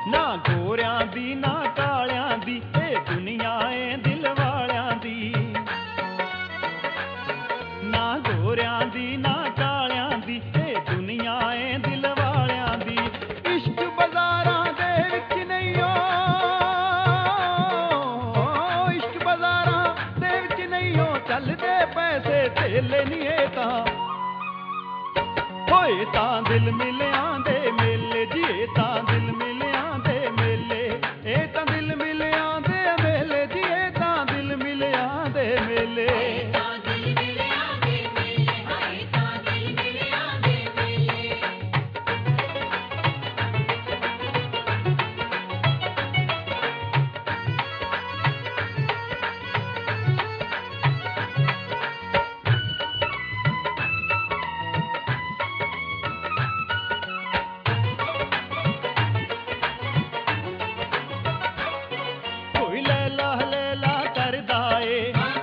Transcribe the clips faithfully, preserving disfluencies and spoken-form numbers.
ना गोरियां दी ना कालियां दी ए दुनिया ए दिल वालियां दी। ना गोरियां दी ना कालियां दी ए दुनिया ए दिल वालियां दी। इश्क बाज़ारां दे विच नहीं ओ, इश्क बाज़ारां दे विच नहीं ओ चलदे पैसे धेले नी ए तां होए तां दिल मिलियां दे मेले जी ए तां दिल मिलियां दे मेले ए तां दिल मिलियां दे मेले जी ए तां दिल मिलियां दे मेले। कोई लैला लैला करदा ए,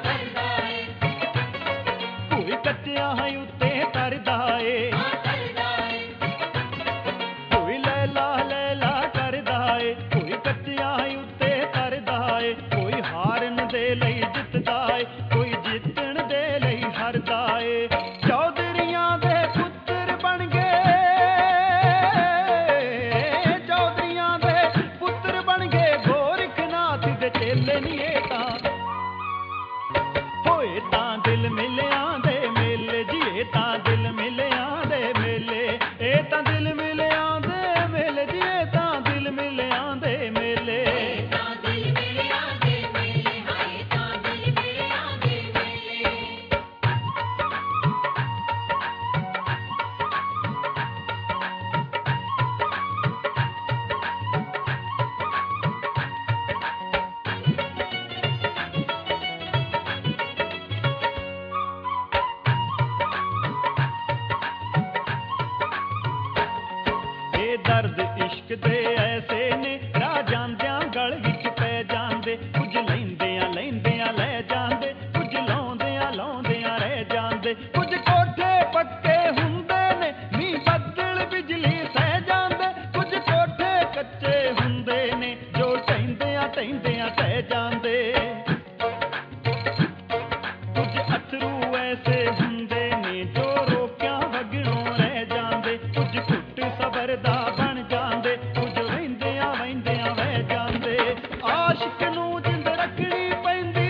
कोई कच्चियां हाई उत्ते तरदा ए, कोई लैला लैला करदा ए, कोई कच्चियां हाई उत्ते तरदा ए। कोई हारन दे लई जितदा ए, कोई जितण दे लई हारदा ए। चौधरियां दे पुत्तर बन गए, चौधरियां दे पुत्तर बन गए गोरखनाथ दे चेले नी ए तां होए तां दिल मिलियां दे मेले जी ए तां दिल मिलियां दे मेले ए तां दिल मिलियां दे मेले जी ए तां दिल मिलियां दे मेले। ए दर्द इश्क दे ऐसे ने राह जांदियां गल विच पै जांदे। कुछ लैंदियां लैंदियां लै जांदे, कुछ लाउंदियां लाउंदियां रह जांदे। कुछ कोठे पक्के हुंदे ने मींह बदल बिजली सह जांदे। कुछ कोठे कच्चे हुंदे ने जो ढैंदियां ढैंदियां ढह जांदे। कुछ अथरू ऐसे हुंदे ने जो रोकियां वगणों रह जांदे। कुछ घुट सबर दा बन जांदे, कुछ वहिंदियां वहिंदियां वह जांदे। आशिक नूं जिंद रखनी पैंदी,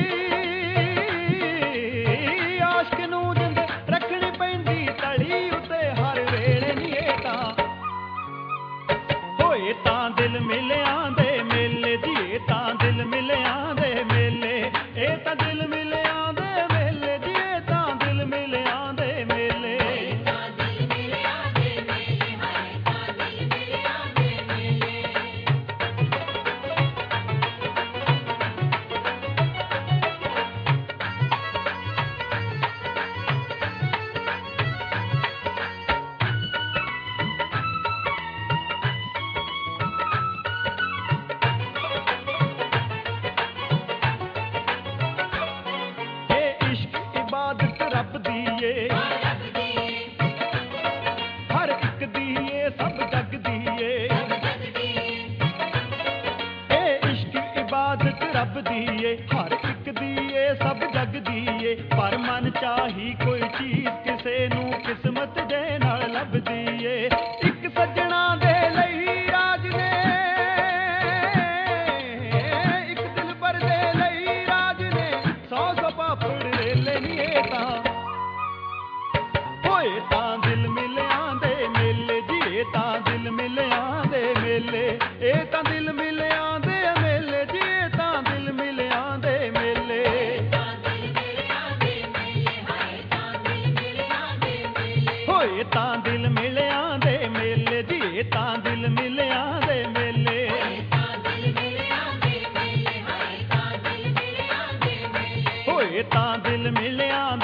आशिक नूं जिंद रखनी पैंदी तली उते हर वेले नी ए तां होए तां दिल मिलियां दे मेले जी ए तां दिल मिलियां दे मेले ए तां दिल मिलियां दे मेले जी ए तां दिल मिलियां दे मेले। ए इश्क इबादत रब दी ए, हर एक दी ए सब जग दी ए। ए इश्क इबादत रब दी ए, हर एक दी ए सब जग दी ए। पर मन चाही कोई चीज किसे नूं किस्मत दे नाल लभदी ए। इक सज्जणा दे लई राज ने, इक दिलबर दे लई राज ने सौ सौ पापड़ रेले नी ए तां होए तां दिल मिलियां दे मेले जी ए तां दिल मिलियां दे मेले ए तां दिल मिलियां दे मेले जी ए तां दिल मिलियां दे मेले। होए तां दिल मिलियां दे मेले जी ए तां दिल मिलियां दे मेले। होए तां दिल मिलियां